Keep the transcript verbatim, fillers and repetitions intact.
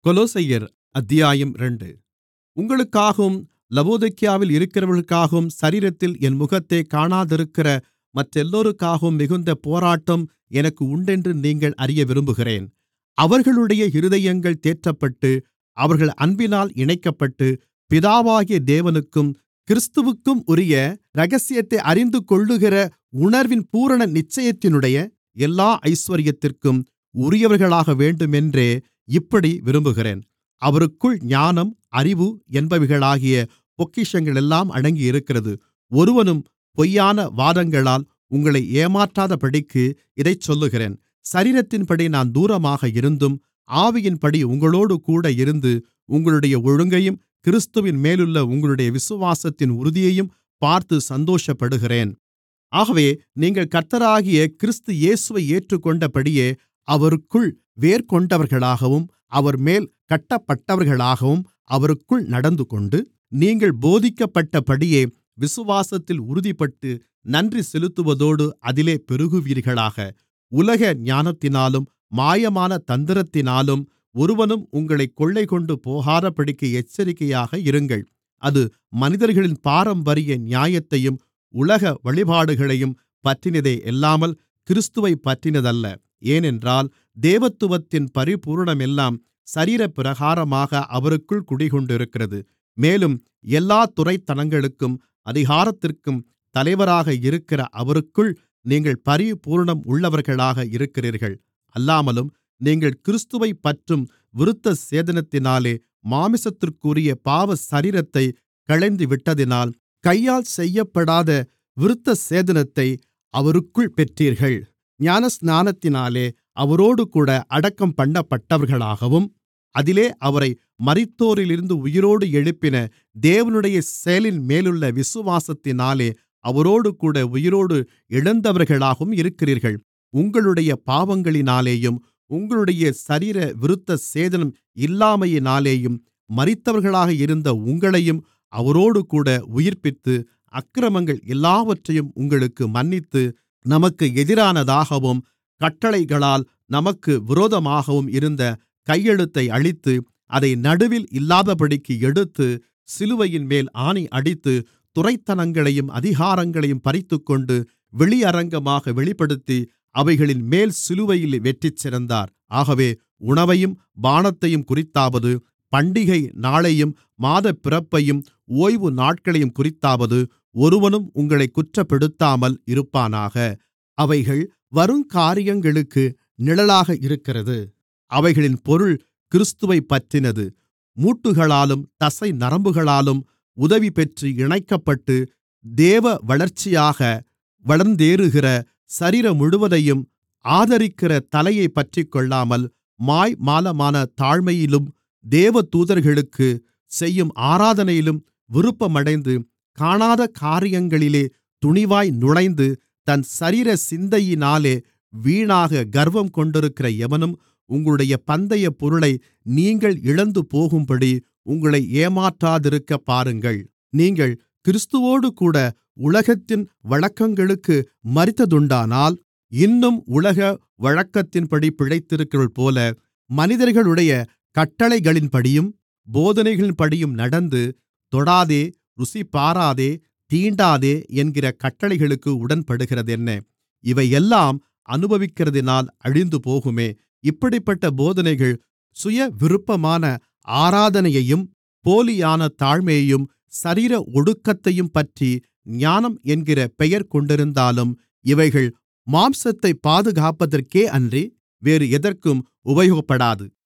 கொலோசையர் அத்தியாயம் இரண்டு. உங்களுக்காகவும் லவோதிக்கேயாவில் இருக்கிறவர்களுக்காகவும் சரீரத்தில் என் முகத்தைக் காணாதிருக்கிற மற்றெல்லோருக்காகவும் மிகுந்த போராட்டம் எனக்கு உண்டென்று நீங்கள் அறிய விரும்புகிறேன். அவர்களுடைய இருதயங்கள் தேற்றப்பட்டு அவர்கள் அன்பினால் இணைக்கப்பட்டு பிதாவாகிய தேவனுக்கும் கிறிஸ்துவுக்கும் உரிய இரகசியத்தை அறிந்துகொள்ளுகிற உணர்வின் பூரண நிச்சயத்தினுடைய எல்லா ஐசுவரியத்திற்கும் உரியவர்களாக வேண்டுமென்றே இப்படி விரும்புகிறேன். அவருக்குள் ஞானம், அறிவு என்பவைகளாகிய பொக்கிஷங்களெல்லாம் அடங்கியிருக்கிறது. ஒருவனும் பொய்யான வாதங்களால் உங்களை ஏமாற்றாதபடிக்கு இதைச் சொல்லுகிறேன். சரீரத்தின்படி நான் தூரமாக இருந்தும் ஆவியின்படி உங்களோடுகூட இருந்து உங்களுடைய ஒழுங்கையும் கிறிஸ்துவின் மேலுள்ள உங்களுடைய விசுவாசத்தின் உறுதியையும் பார்த்து சந்தோஷப்படுகிறேன். ஆகவே நீங்கள் கர்த்தராகிய கிறிஸ்து இயேசுவை ஏற்றுக்கொண்டபடியே அவருக்குள் வேர்கொண்டவர்களாகவும் அவர்மேல் கட்டப்பட்டவர்களாகவும் அவருக்குள் நடந்துகொண்டு, நீங்கள் போதிக்கப்பட்டபடியே விசுவாசத்தில் உறுதிப்பட்டு நன்றி செலுத்துவதோடு அதிலே பெருகுவீர்களாக. உலக ஞானத்தினாலும் மாயமான தந்திரத்தினாலும் ஒருவனும் உங்களைக் கொள்ளைகொண்டு போகாதபடிக்கு எச்சரிக்கையாக இருங்கள். அது மனிதர்களின் பாரம்பரிய நியாயத்தையும் உலக வழிபாடுகளையும் பற்றினதேயல்லாமல் கிறிஸ்துவைப் பற்றினதல்ல. ஏனென்றால் தேவத்துவத்தின் பரிபூரணமெல்லாம் சரீரப்பிரகாரமாக அவருக்குள் குடிகொண்டிருக்கிறது. மேலும் எல்லாத் துரைத்தனங்களுக்கும் அதிகாரத்திற்கும் தலைவராக இருக்கிற அவருக்குள் நீங்கள் பரிபூரணம் உள்ளவர்களாக இருக்கிறீர்கள். அல்லாமலும் நீங்கள் கிறிஸ்துவைப் பற்றும் விருத்தசேதனத்தினாலே மாம்சத்திற்குரிய பாவ சரீரத்தைக் களைந்துவிட்டதினால் கையால் செய்யப்படாத விருத்தசேதனத்தை அவருக்குள் பெற்றீர்கள். ஞானஸ்நானத்தினாலே அவரோடுகூட அடக்கம் பண்ணப்பட்டவர்களாகவும் அதிலே அவரை மரித்தோரிலிருந்து உயிரோடு எழுப்பின தேவனுடைய செயலின் மேலுள்ள விசுவாசத்தினாலே அவரோடுகூட உயிரோடு எழுந்தவர்களாகவும் இருக்கிறீர்கள். உங்களுடைய பாவங்களினாலேயும் உங்களுடைய சரீர விருத்தசேதனம் இல்லாமையினாலேயும் மரித்தவர்களாக இருந்த உங்களையும் அவரோடுகூட உயிர்ப்பித்து அக்கிரமங்கள் எல்லாவற்றையும் உங்களுக்கு மன்னித்து நமக்கு எதிரானதாகவும் கட்டளைகளால் நமக்கு விரோதமாகவும் இருந்த கையெழுத்தை அழித்து அதை நடுவில் இல்லாதபடிக்கு எடுத்து சிலுவையின்மேல் ஆணி அடித்து துரைத்தனங்களையும் அதிகாரங்களையும் பறித்துக்கொண்டு வெளியரங்கமாக வெளிப்படுத்தி அவைகளின் மேல் சிலுவையில் வெற்றிச்சிறந்தார். ஆகவே உணவையும் பானத்தையும் குறித்தாவது பண்டிகை நாளையும் மாதப்பிறப்பையும் ஓய்வு நாட்களையும் குறித்தாவது ஒருவனும் உங்களை குற்றப்படுத்தாமல் இருப்பானாக. அவைகள் வருங்காரியங்களுக்கு நிழலாக இருக்கிறது. அவைகளின் பொருள் கிறிஸ்துவைப் பற்றினது. மூட்டுகளாலும் தசை நரம்புகளாலும் உதவி பெற்று இணைக்கப்பட்டு தேவ வளர்ச்சியாக வளர்ந்தேறுகிற சரீரம் முழுவதையும் ஆதரிக்கிற தலையைப் பற்றிக்கொள்ளாமல் மாய்மாலமான தாழ்மையிலும் தேவதூதர்களுக்கு செய்யும் ஆராதனையிலும் விருப்பமடைந்து காணாத காரியங்களிலே துணிவாய் நுழைந்து தன் சரீர சிந்தையினாலே வீணாக கர்வம் கொண்டிருக்கிற எவனும் உங்களுடைய பந்தய பொருளை நீங்கள் இழந்து போகும்படி உங்களை ஏமாற்றாதிருக்க பாருங்கள். நீங்கள் கிறிஸ்துவோடுகூட உலகத்தின் வழக்கங்களுக்கு மரித்ததுண்டானால் இன்னும் உலக வழக்கத்தின்படி பிழைத்திருக்கிறவர்கள்போல மனிதர்களுடைய கட்டளைகளின்படியும் போதனைகளின்படியும் நடந்து தொடாதே, ருசிபாராதே, தீண்டாதே என்கிற கட்டளைகளுக்கு உடன்படுகிறதென்ன? இவையெல்லாம் அனுபவிக்கிறதினால் அழிந்து போகுமே. இப்படிப்பட்ட போதனைகள் சுய விருப்பமான ஆராதனையையும் போலியான தாழ்மையையும் சரீர ஒடுக்கத்தையும் பற்றி ஞானம் என்கிற பெயர் கொண்டிருந்தாலும் இவைகள் மாம்சத்தைப் பாதுகாப்பதற்கே அன்றி வேறு எதற்கும் உபயோகப்படாது.